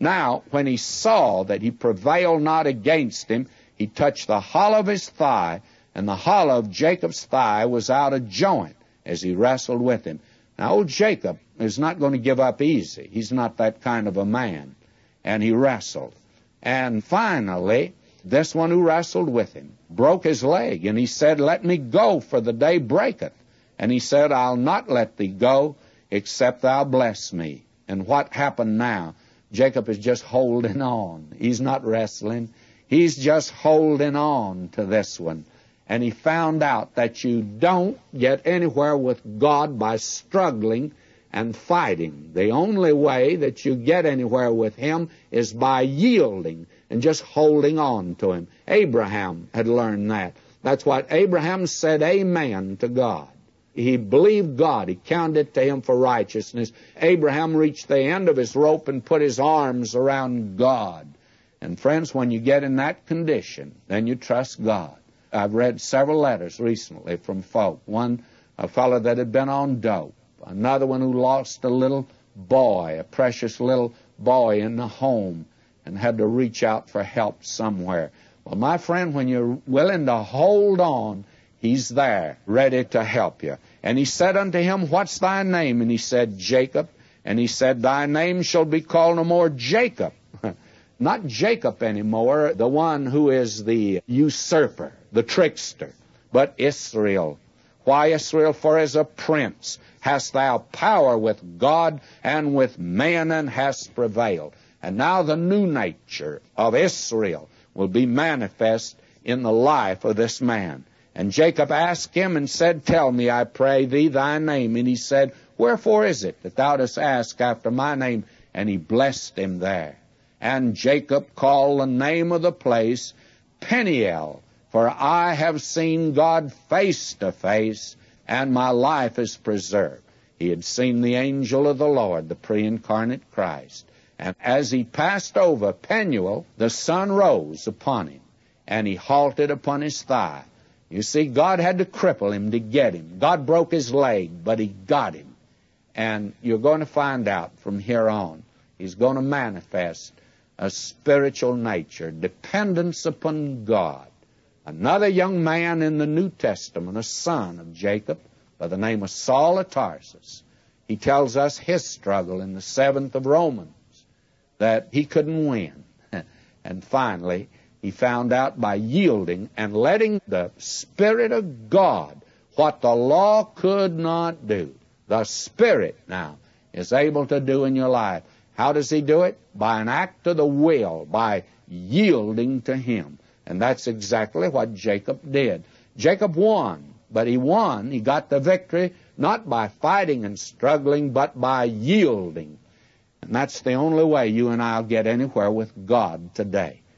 Now, when he saw that he prevailed not against him, he touched the hollow of his thigh, and the hollow of Jacob's thigh was out of joint as he wrestled with him. Now, old Jacob is not going to give up easy. He's not that kind of a man. And he wrestled. And finally, this one who wrestled with him broke his leg, and he said, "Let me go, for the day breaketh." And he said, "I'll not let thee go, except thou bless me." And what happened now? Jacob is just holding on. He's not wrestling. He's just holding on to this one. And he found out that you don't get anywhere with God by struggling and fighting. The only way that you get anywhere with Him is by yielding and just holding on to Him. Abraham had learned that. That's what Abraham said amen to God. He believed God. He counted it to him for righteousness. Abraham reached the end of his rope and put his arms around God. And friends, when you get in that condition, then you trust God. I've read several letters recently from folk. One, a fellow that had been on dope. Another one who lost a little boy, a precious little boy in the home, and had to reach out for help somewhere. Well, my friend, when you're willing to hold on, He's there, ready to help you. And he said unto him, "What's thy name?" And he said, "Jacob." And he said, "Thy name shall be called no more Jacob." Not Jacob anymore, the one who is the usurper, the trickster, but Israel. Why Israel? For as a prince hast thou power with God and with men, and hast prevailed. And now the new nature of Israel will be manifest in the life of this man. And Jacob asked him and said, "Tell me, I pray thee, thy name." And he said, "Wherefore is it that thou dost ask after my name?" And he blessed him there. And Jacob called the name of the place Peniel, for I have seen God face to face, and my life is preserved. He had seen the angel of the Lord, the pre-incarnate Christ. And as he passed over Peniel, the sun rose upon him, and he halted upon his thigh. You see, God had to cripple him to get him. God broke his leg, but He got him. And you're going to find out from here on, He's going to manifest a spiritual nature, dependence upon God. Another young man in the New Testament, a son of Jacob, by the name of Saul of Tarsus. He tells us his struggle in the 7th of Romans, that he couldn't win. And finally, he found out by yielding and letting the Spirit of God, what the law could not do, the Spirit now is able to do in your life. How does He do it? By an act of the will, by yielding to Him. And that's exactly what Jacob did. Jacob won, but he won. He got the victory not by fighting and struggling, but by yielding. And that's the only way you and I will get anywhere with God today.